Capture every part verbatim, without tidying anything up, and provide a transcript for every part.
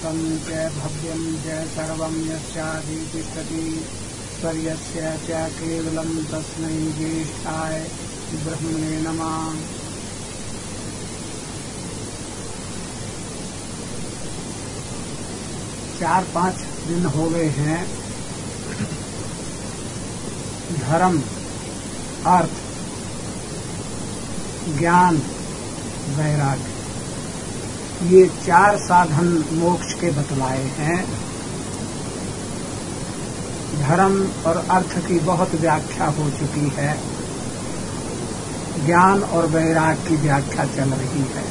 व्यापकं च भव्यं च सर्वं यस्यादिति सर्यस्य च केवलं तस्मै ज्येष्ठाय ब्रह्मणे नमः। चार पांच दिन हो गए हैं धर्म, अर्थ, ज्ञान, वैराग्य, ये चार साधन मोक्ष के बतलाए हैं। धर्म और अर्थ की बहुत व्याख्या हो चुकी है, ज्ञान और वैराग्य की व्याख्या चल रही है।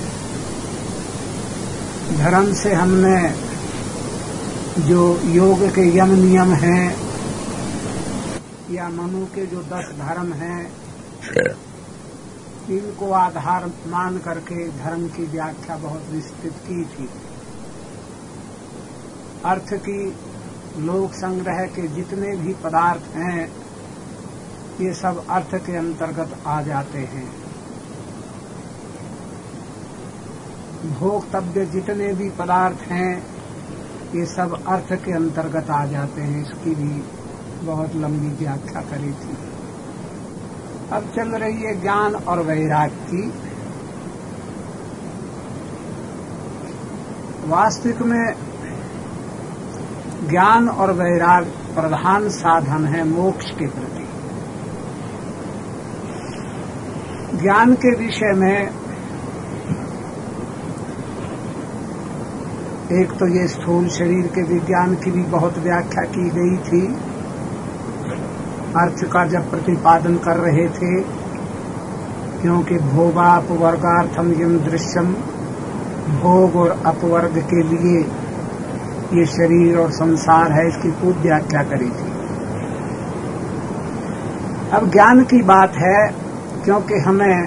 धर्म से हमने जो योग के यम नियम हैं या मनु के जो दस धर्म हैं, इनको आधार मान करके धर्म की व्याख्या बहुत विस्तृत की थी। अर्थ की लोक संग्रह के जितने भी पदार्थ हैं, ये सब अर्थ के अंतर्गत आ जाते हैं। भोक्तव्य जितने भी पदार्थ हैं, ये सब अर्थ के अंतर्गत आ जाते हैं। इसकी भी बहुत लंबी व्याख्या करी थी। अब चल रही है ज्ञान और वैराग्य की। वास्तविक में ज्ञान और वैराग्य प्रधान साधन है मोक्ष के प्रति। ज्ञान के विषय में एक तो ये स्थूल शरीर के विज्ञान की भी बहुत व्याख्या की गई थी। अर्थ का जब प्रतिपादन कर रहे थे, क्योंकि भोगापवर्गार्थम यम दृश्यम, भोग और अपवर्ग के लिए ये शरीर और संसार है, इसकी पूर्ण व्याख्या करी थी। अब ज्ञान की बात है, क्योंकि हमें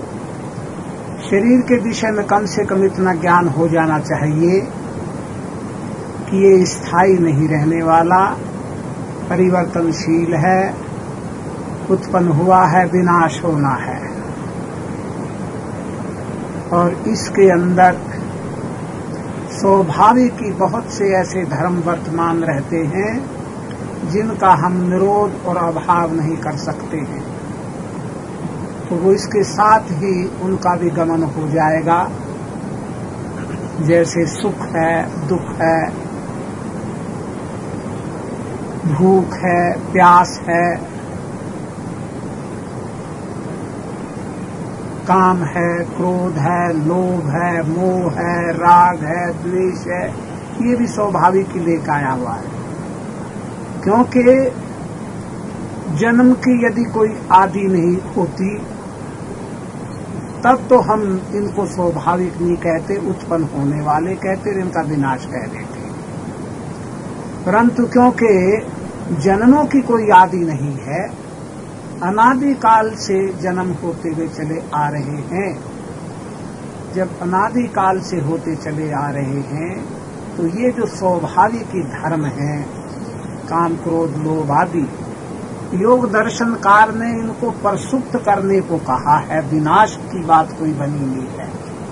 शरीर के विषय में कम से कम इतना ज्ञान हो जाना चाहिए कि ये स्थायी नहीं रहने वाला, परिवर्तनशील है, उत्पन्न हुआ है, विनाश होना है। और इसके अंदर स्वाभाविक ही बहुत से ऐसे धर्म वर्तमान रहते हैं जिनका हम निरोध और अभाव नहीं कर सकते हैं, तो वो इसके साथ ही उनका भी गमन हो जाएगा। जैसे सुख है, दुख है, भूख है, प्यास है, काम है, क्रोध है, लोभ है, मोह है, राग है, द्वेष है, ये भी स्वाभाविक ही लेकर आया हुआ है। क्योंकि जन्म की यदि कोई आदि नहीं होती, तब तो हम इनको स्वाभाविक नहीं कहते, उत्पन्न होने वाले कहते, इनका विनाश कह देते। परंतु क्योंकि जन्मों की कोई आदि नहीं है, अनादि काल से जन्म होते हुए चले आ रहे हैं। जब अनादि काल से होते चले आ रहे हैं, तो ये जो स्वाभाविक ही धर्म है, काम, क्रोध, लोभ आदि, योग दर्शनकार ने इनको प्रसुप्त करने को कहा है। विनाश की बात कोई बनी नहीं है।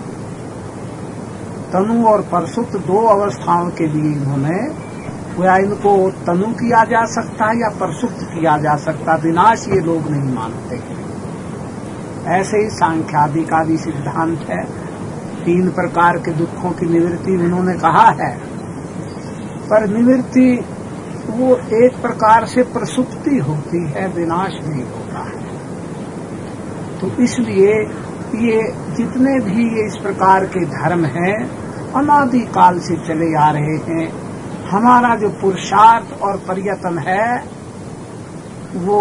तनु और प्रसुप्त दो अवस्थाओं के लिए इन्होंने, या इनको तनु किया जा सकता है या प्रसुप्त किया जा सकता, विनाश ये लोग नहीं मानते। ऐसे ही सांख्यादि का भी सिद्धांत है। तीन प्रकार के दुखों की निवृत्ति उन्होंने कहा है, पर निवृत्ति वो एक प्रकार से प्रसुप्ति होती है, विनाश नहीं होता है। तो इसलिए ये जितने भी ये इस प्रकार के धर्म हैं, अनादि काल से चले आ रहे हैं। हमारा जो पुरुषार्थ और प्रयत्न है, वो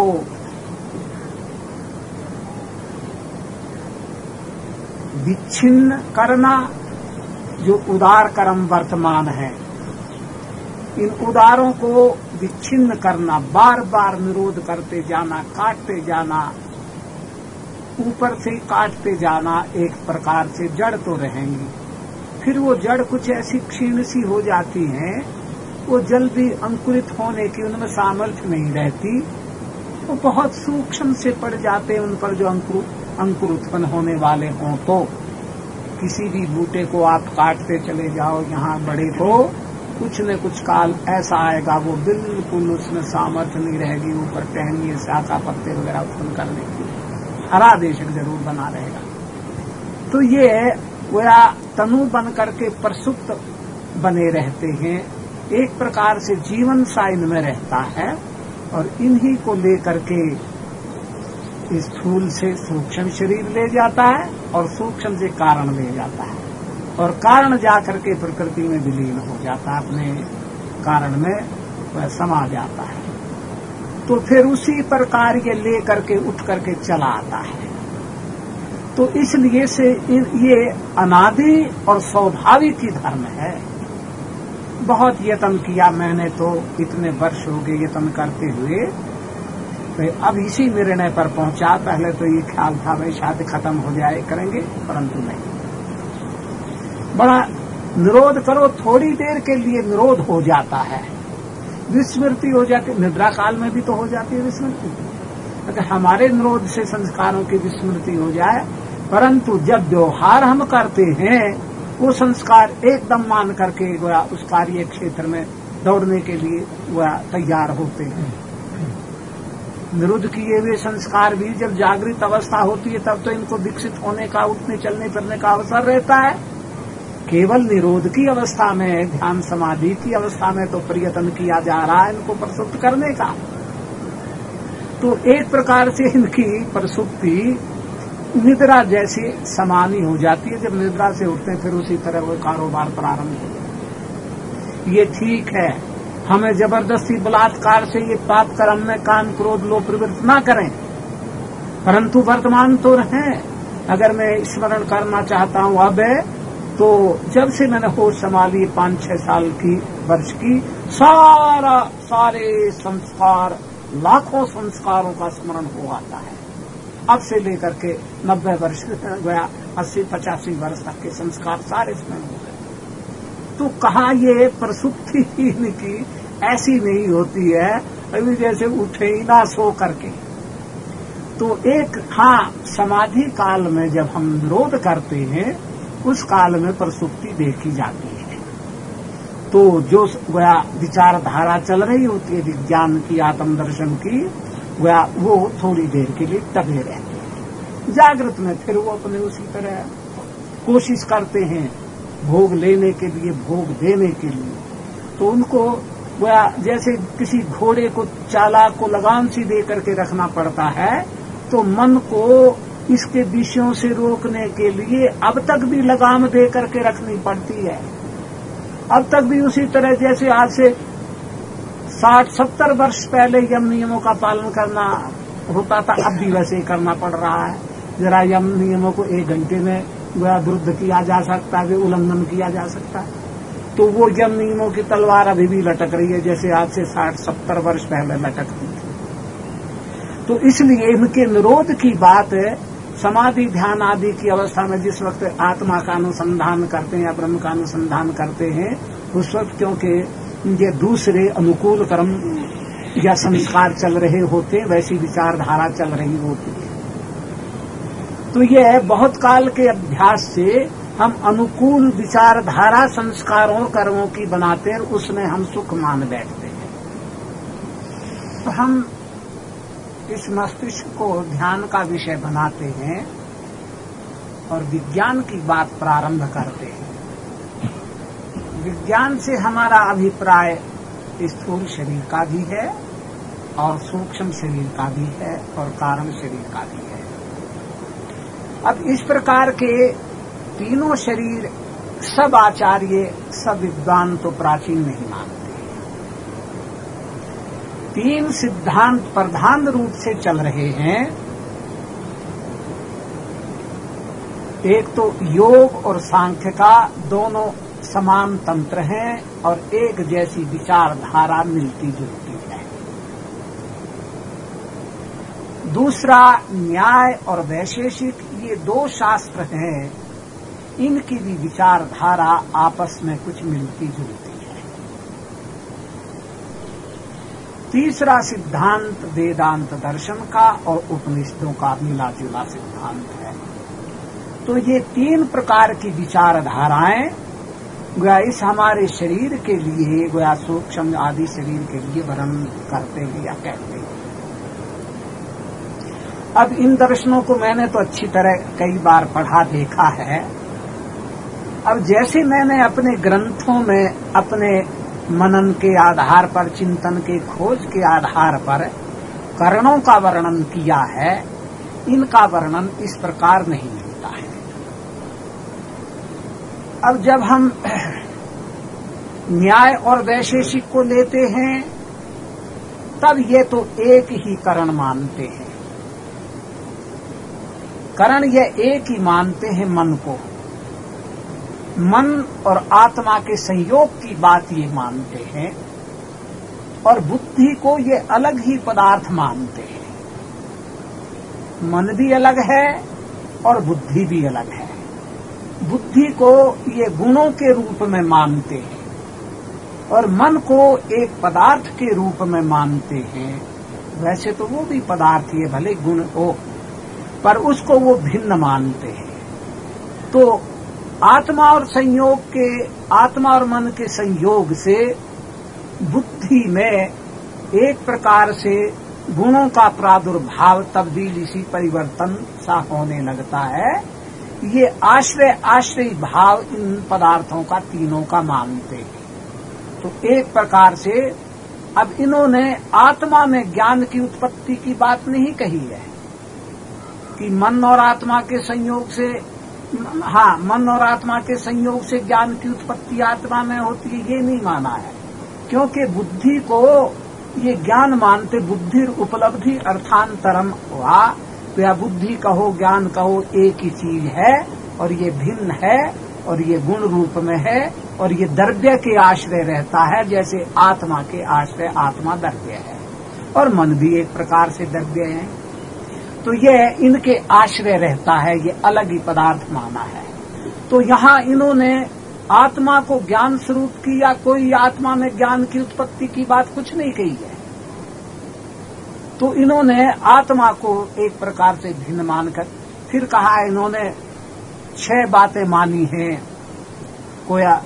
विच्छिन्न करना, जो उदार कर्म वर्तमान है, इन उदारों को विच्छिन्न करना, बार बार निरोध करते जाना, काटते जाना, ऊपर से काटते जाना, एक प्रकार से जड़ तो रहेंगी। फिर वो जड़ कुछ ऐसी क्षीण सी हो जाती हैं, वो जल्दी अंकुरित होने की उनमें सामर्थ्य नहीं रहती, वो बहुत सूक्ष्म से पड़ जाते हैं उन पर जो अंकुर अंकुर उत्पन्न होने वाले हों। तो किसी भी बूटे को आप काटते चले जाओ, यहाँ बड़े को कुछ न कुछ काल ऐसा आएगा वो बिल्कुल उसमें सामर्थ्य नहीं रहेगी ऊपर टहनिए शाखा पत्ते वगैरह उत्पन्न करने की, हरा देशक जरूर बना रहेगा। तो ये वह तनु बन करके प्रसुप्त बने रहते हैं, एक प्रकार से जीवन सा इनमें रहता है और इन्हीं को लेकर के स्थूल से सूक्ष्म शरीर ले जाता है और सूक्ष्म से कारण ले जाता है और कारण जाकर के प्रकृति में विलीन हो जाता है, अपने कारण में वह समा जाता है। तो फिर उसी प्रकार ये ले करके उठ करके चला आता है। तो इसलिए से ये अनादि और स्वाभाविक ही धर्म है। बहुत यत्न किया मैंने, तो इतने वर्ष हो गए यत्न करते हुए, तो अब इसी निर्णय पर पहुंचा। पहले तो ये ख्याल था भाई शायद खत्म हो जाए करेंगे, परंतु नहीं। बड़ा निरोध करो, थोड़ी देर के लिए निरोध हो जाता है, विस्मृति हो जाती, निद्रा काल में भी तो हो जाती है विस्मृति। अगर हमारे निरोध से संस्कारों की विस्मृति हो जाए, परंतु जब व्यवहार हम करते हैं वो संस्कार एकदम मान करके वह उस कार्य क्षेत्र में दौड़ने के लिए वह तैयार होते हैं। निरुद्ध किए हुए संस्कार भी जब जागृत अवस्था होती है तब तो इनको विकसित होने का, उठने चलने फिरने का अवसर रहता है। केवल निरोध की अवस्था में, ध्यान समाधि की अवस्था में तो प्रयत्न किया जा रहा है इनको प्रसुप्त करने का। तो एक प्रकार से इनकी प्रसुप्ति निद्रा जैसी समानी हो जाती है। जब निद्रा से उठते हैं फिर उसी तरह वो कारोबार प्रारंभ हो जाता है। ये ठीक है, हमें जबरदस्ती बलात्कार से ये पाप कर्म में काम क्रोध लोभ प्रवृत्त ना करें, परंतु वर्तमान तो रहें। अगर मैं स्मरण करना चाहता हूँ अब, तो जब से मैंने होश संभाली पांच छह साल की वर्ष की, सारा सारे संस्कार, लाखों संस्कारों का स्मरण हो आता है। अब से लेकर के नब्बे वर्ष गया, अस्सी पचासी वर्ष तक के संस्कार सारे स्मरण हो गए। तो कहा ये प्रसुप्ति इनकी ऐसी नहीं होती है अभी जैसे उठे ही ना सो करके। तो एक हाँ, समाधि काल में जब हम निरोध करते हैं उस काल में प्रसुप्ति देखी जाती है। तो जो वह विचारधारा चल रही होती है विज्ञान की, आत्म दर्शन की, वह वो थोड़ी देर के लिए दबे रहते हैं। जागृत में फिर वो अपने उसी तरह कोशिश करते हैं भोग लेने के लिए, भोग देने के लिए। तो उनको वह जैसे किसी घोड़े को, चालाक को लगाम सी दे करके रखना पड़ता है, तो मन को इसके विषयों से रोकने के लिए अब तक भी लगाम दे करके रखनी पड़ती है। अब तक भी उसी तरह जैसे आज से साठ सत्तर वर्ष पहले यम नियमों का पालन करना होता था, अब भी वैसे ही करना पड़ रहा है। जरा यम नियमों को एक घंटे में वह विरुद्ध किया जा सकता है, उल्लंघन किया जा सकता है। तो वो यम नियमों की तलवार अभी भी लटक रही है जैसे आज से साठ सत्तर वर्ष पहले लटकती थी। तो इसलिए इनके निरोध की बात समाधि ध्यान आदि की अवस्था में जिस वक्त आत्मा का अनुसंधान करते हैं या ब्रह्म का अनुसंधान करते हैं, उस वक्त क्योंकि ये दूसरे अनुकूल कर्म या संस्कार चल रहे होते, वैसी विचारधारा चल रही होती है। तो ये बहुत काल के अभ्यास से हम अनुकूल विचारधारा संस्कारों कर्मों की बनाते हैं, उसमें हम सुख मान बैठते हैं। तो हम इस मस्तिष्क को ध्यान का विषय बनाते हैं और विज्ञान की बात प्रारंभ करते हैं। विज्ञान से हमारा अभिप्राय स्थूल शरीर का भी है और सूक्ष्म शरीर का भी है और कारण शरीर का भी है। अब इस प्रकार के तीनों शरीर सब आचार्य, सब विद्वान तो प्राचीन नहीं मानते। तीन सिद्धांत प्रधान रूप से चल रहे हैं। एक तो योग और सांख्य का दोनों समान तंत्र हैं और एक जैसी विचारधारा मिलती जुलती है। दूसरा न्याय और वैशेषिक, ये दो शास्त्र हैं, इनकी भी विचारधारा आपस में कुछ मिलती जुलती है। तीसरा सिद्धांत वेदांत दर्शन का और उपनिषदों का मिला जुला सिद्धांत है। तो ये तीन प्रकार की विचारधाराएं गोया इस हमारे शरीर के लिए, गोया सूक्ष्म आदि शरीर के लिए वर्णन करते हैं या कहते हैं। अब इन दर्शनों को मैंने तो अच्छी तरह कई बार पढ़ा देखा है। अब जैसे मैंने अपने ग्रंथों में अपने मनन के आधार पर, चिंतन के खोज के आधार पर करणों का वर्णन किया है, इनका वर्णन इस प्रकार नहीं मिलता है। अब जब हम न्याय और वैशेषिक को लेते हैं तब ये तो एक ही करण मानते हैं। करण ये एक ही मानते हैं मन को, मन और आत्मा के संयोग की बात ये मानते हैं, और बुद्धि को ये अलग ही पदार्थ मानते हैं। मन भी अलग है और बुद्धि भी अलग है। बुद्धि को ये गुणों के रूप में मानते हैं और मन को एक पदार्थ के रूप में मानते हैं। वैसे तो वो भी पदार्थ ये भले गुण हो, पर उसको वो भिन्न मानते हैं। तो आत्मा और संयोग के, आत्मा और मन के संयोग से बुद्धि में एक प्रकार से गुणों का प्रादुर्भाव, तब्दीली सी, परिवर्तन सा होने लगता है। ये आश्रय आश्रय भाव इन पदार्थों का, तीनों का मानते हैं। तो एक प्रकार से अब इन्होंने आत्मा में ज्ञान की उत्पत्ति की बात नहीं कही है कि मन और आत्मा के संयोग से, हाँ, मन और आत्मा के संयोग से ज्ञान की उत्पत्ति आत्मा में होती है, ये नहीं माना है। क्योंकि बुद्धि को ये ज्ञान मानते, बुद्धि उपलब्धि अर्थांतरम हुआ, तो या बुद्धि कहो ज्ञान कहो एक ही चीज है, और ये भिन्न है, और ये गुण रूप में है, और ये द्रव्य के आश्रय रहता है। जैसे आत्मा के आश्रय आत्मा द्रव्य है, और मन भी एक प्रकार से द्रव्य है। तो ये इनके आश्रय रहता है, ये अलग ही पदार्थ माना है। तो यहाँ इन्होंने आत्मा को ज्ञान स्वरूप की या कोई आत्मा में ज्ञान की उत्पत्ति की बात कुछ नहीं कही है। तो इन्होंने आत्मा को एक प्रकार से भिन्न मानकर फिर कहा है, इन्होंने छह बातें मानी हैं। कोया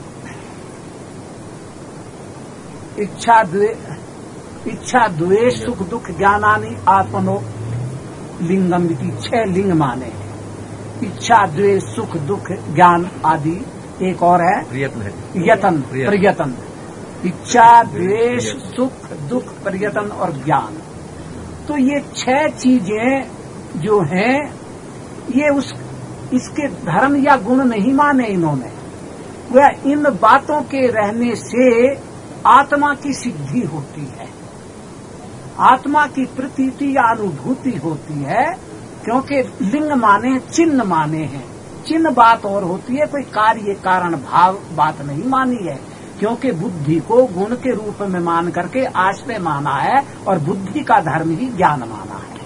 इच्छा द्वे, इच्छा द्वेष सुख दुख ज्ञानानि आत्मनो लिंगम की छह लिंग माने हैं। इच्छा द्वेष सुख दुख ज्ञान आदि। एक और है प्रयत्न है, यतन, प्रयत्न। इच्छा द्वेष सुख दुख प्रयत्न और ज्ञान। तो ये छह चीजें जो हैं, ये उस इसके धर्म या गुण नहीं माने इन्होंने। वह इन बातों के रहने से आत्मा की सिद्धि होती है, आत्मा की प्रतीति या अनुभूति होती है। क्योंकि लिंग माने, चिन्ह माने हैं। चिन्ह बात और होती है, कोई कार्य कारण भाव बात नहीं मानी है। क्योंकि बुद्धि को गुण के रूप में मान करके आश्रय माना है, और बुद्धि का धर्म ही ज्ञान माना है।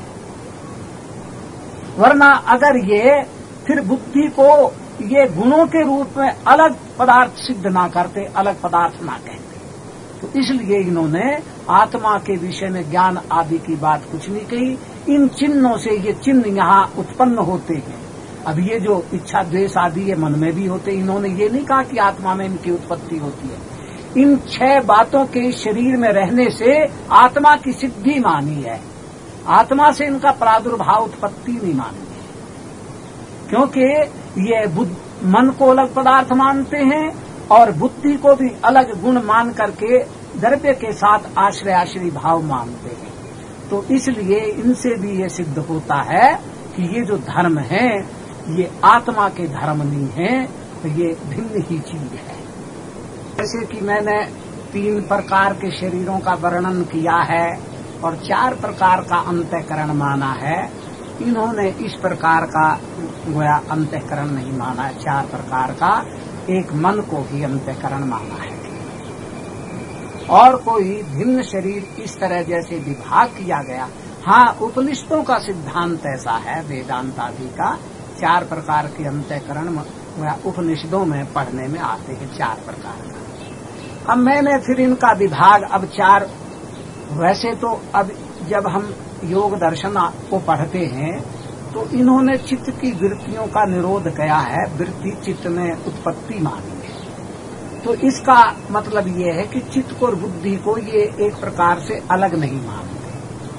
वरना अगर ये फिर बुद्धि को ये गुणों के रूप में अलग पदार्थ सिद्ध ना करते, अलग पदार्थ ना कहते, तो इसलिए इन्होंने आत्मा के विषय में ज्ञान आदि की बात कुछ नहीं कही। इन चिन्हों से ये चिन्ह यहाँ उत्पन्न होते हैं। अब ये जो इच्छा द्वेष आदि ये मन में भी होते, इन्होंने ये नहीं कहा कि आत्मा में इनकी उत्पत्ति होती है। इन छह बातों के शरीर में रहने से आत्मा की सिद्धि मानी है, आत्मा से इनका प्रादुर्भाव उत्पत्ति नहीं मानी है। क्योंकि ये मन को अलग पदार्थ मानते हैं और बुद्धि को भी अलग गुण मान करके द्रव्य के साथ आश्रय आश्रय भाव मानते हैं। तो इसलिए इनसे भी ये सिद्ध होता है कि ये जो धर्म है ये आत्मा के धर्म नहीं है, तो ये भिन्न ही चीज है। जैसे कि मैंने तीन प्रकार के शरीरों का वर्णन किया है और चार प्रकार का अंतःकरण माना है, इन्होंने इस प्रकार का गोया अंतःकरण नहीं माना है। चार प्रकार का एक मन को ही अंतःकरण माना है। और कोई भिन्न शरीर इस तरह जैसे विभाग किया गया, हाँ, उपनिषदों का सिद्धांत ऐसा है, वेदांत आदि का चार प्रकार के अंतःकरण उपनिषदों में पढ़ने में आते हैं, चार प्रकार का। अब मैंने फिर इनका विभाग अब चार, वैसे तो अब जब हम योग दर्शन को पढ़ते हैं तो इन्होंने चित्त की वृत्तियों का निरोध किया है, वृत्ति चित्त में उत्पत्ति मानी है। तो इसका मतलब ये है कि चित्त को और बुद्धि को ये एक प्रकार से अलग नहीं मानते।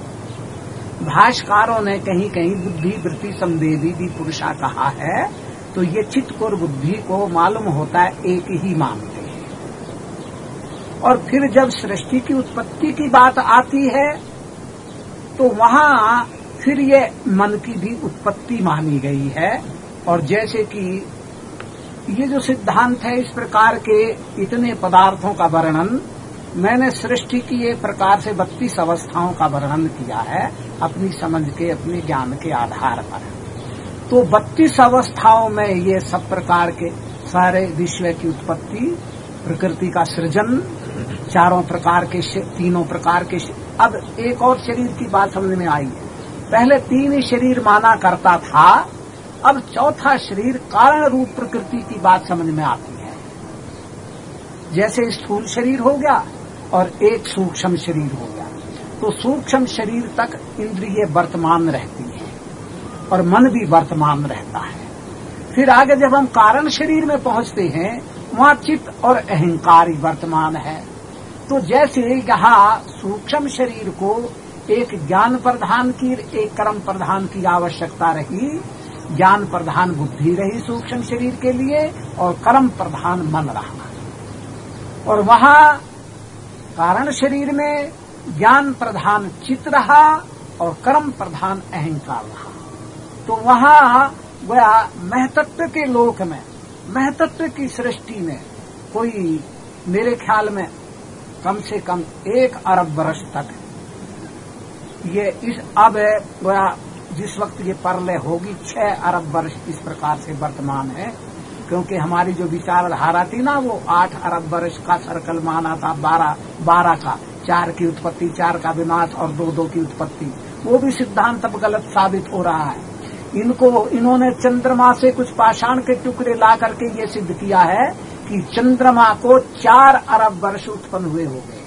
भाष्यकारों ने कहीं कहीं बुद्धि वृत्ति संवेदी भी पुरुषा कहा है, तो ये चित्त को और बुद्धि को मालूम होता है एक ही मानते हैं। और फिर जब सृष्टि की उत्पत्ति की बात आती है तो वहां फिर ये मन की भी उत्पत्ति मानी गई है। और जैसे कि ये जो सिद्धांत है, इस प्रकार के इतने पदार्थों का वर्णन मैंने सृष्टि की एक प्रकार से बत्तीस अवस्थाओं का वर्णन किया है अपनी समझ के, अपने ज्ञान के आधार पर। तो बत्तीस अवस्थाओं में ये सब प्रकार के सारे विश्व की उत्पत्ति, प्रकृति का सृजन, चारों प्रकार के, तीनों प्रकार के। अब एक और शरीर की बात समझ में आई है। पहले तीन ही शरीर माना करता था, अब चौथा शरीर कारण रूप प्रकृति की बात समझ में आती है। जैसे स्थूल शरीर हो गया और एक सूक्ष्म शरीर हो गया, तो सूक्ष्म शरीर तक इंद्रिय वर्तमान रहती है और मन भी वर्तमान रहता है। फिर आगे जब हम कारण शरीर में पहुंचते हैं, वहां चित्त और अहंकार ही वर्तमान है। तो जैसे यहाँ सूक्ष्म शरीर को एक ज्ञान प्रधान की, एक कर्म प्रधान की आवश्यकता रही, ज्ञान प्रधान बुद्धि रही सूक्ष्म शरीर के लिए और कर्म प्रधान मन रहा। और वहां कारण शरीर में ज्ञान प्रधान चित्त रहा और कर्म प्रधान अहंकार रहा। तो वहां वह महतत्व के लोक में, महतत्व की सृष्टि में कोई मेरे ख्याल में कम से कम एक अरब वर्ष तक ये इस अब वह जिस वक्त ये परलय होगी छह अरब वर्ष इस प्रकार से वर्तमान है, क्योंकि हमारी जो विचारधारा थी ना वो आठ अरब वर्ष का सर्कल माना था, बारह बारह का, चार की उत्पत्ति, चार का विनाश और दो दो की उत्पत्ति। वो भी सिद्धांत अब गलत साबित हो रहा है। इनको इन्होंने चंद्रमा से कुछ पाषाण के टुकड़े ला करके ये सिद्ध किया है कि चंद्रमा को चार अरब वर्ष उत्पन्न हुए हो गए।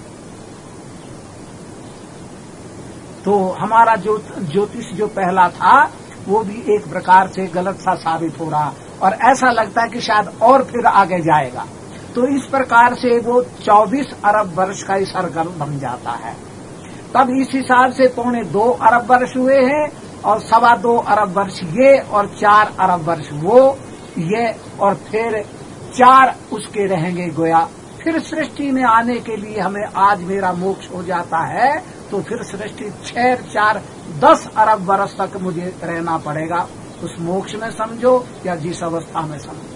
तो हमारा जो ज्योतिष जो पहला था वो भी एक प्रकार से गलत सा साबित हो रहा और ऐसा लगता है कि शायद और फिर आगे जाएगा। तो इस प्रकार से वो चौबीस अरब वर्ष का सर्कल बन जाता है। तब इस हिसाब से पौने दो अरब वर्ष हुए हैं और सवा दो अरब वर्ष ये और चार अरब वर्ष वो ये और फिर चार उसके रहेंगे गोया। फिर सृष्टि में आने के लिए हमें आज मेरा मोक्ष हो जाता है तो फिर सृष्टि छह चार दस अरब वर्ष तक मुझे रहना पड़ेगा उस मोक्ष में समझो या जिस अवस्था में समझो।